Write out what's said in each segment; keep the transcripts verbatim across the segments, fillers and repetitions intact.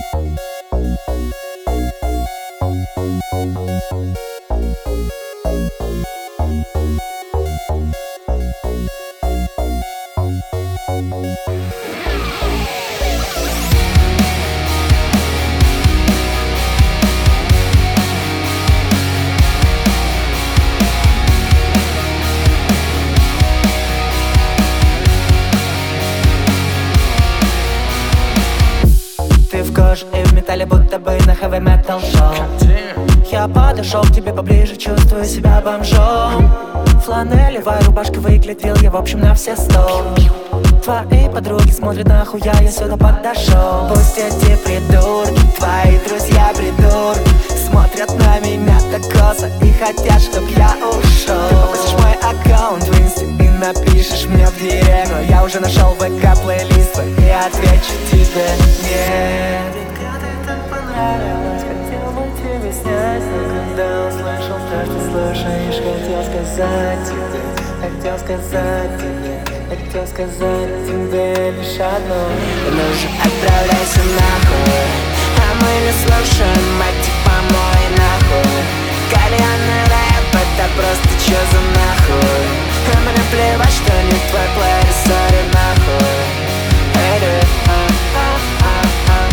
Ты в коже и в металле, будто бы на heavy metal шоу. Я подошел к тебе поближе, чувствую себя бомжом. Фланелевая рубашка, выглядел я в общем на все сто. Твои подруги смотрят, нахуя я сюда подошел. Пусть эти придурки, твои друзья придурки, смотрят на меня так косо и хотят, чтоб я ушел. Ты попросишь мой аккаунт в инсте и напишешь мне в директ, но я уже нашел ВК плейлист твой и отвечу тебе нет. Детка, ты так понравилась, хотел бы тебе снять, но когда услышал то, что слушаешь, хотел сказать тебе, хотел сказать тебе, хотел сказать тебе лишь одно: ну же отправляйся нахуй, а мы не слушаем, мать типа мой нахуй. Кальянный рэп, это просто чё за нахуй? А мне плевать, что не твой плеер, сори нахуй. Эй, а, а, а, а.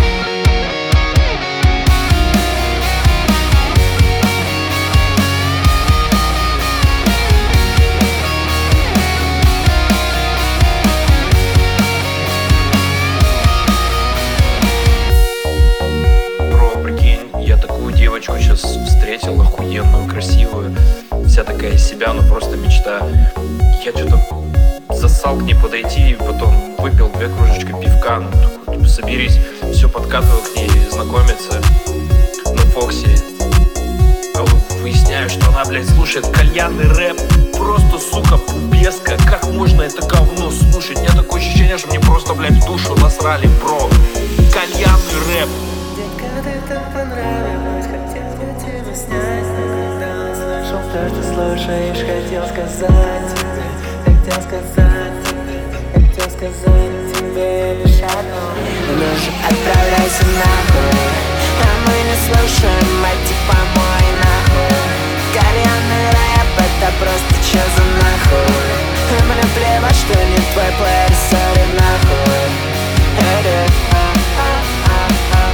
Девочку сейчас встретил, охуенную, красивую, вся такая из себя, ну просто мечта. Я что-то засал к ней подойти, и потом выпил две кружечки пивка, ну такой, типа, соберись, все подкатываю к ней, знакомиться на Фокси. А выясняю, что она, блядь, слушает кальянный рэп, просто, сука, пубеска. Как можно это говно слушать? У меня такое ощущение, что мне просто, блядь, в душу насрали, бро. Кальянный рэп. Детка, ты так понравилась, хотел бы тебя снять, но когда услышал то, что слушаешь, хотел сказать тебе, хотел сказать тебе, хотел сказать тебе лишь одно: ну же отправляйся нахуй, а мы не слушаем, мать типа мой нахуй. Кальянный рэп, это просто чё за нахуй? А мне плевать, что не твой плеер, сори нахуй. Эй, а, а, а, а.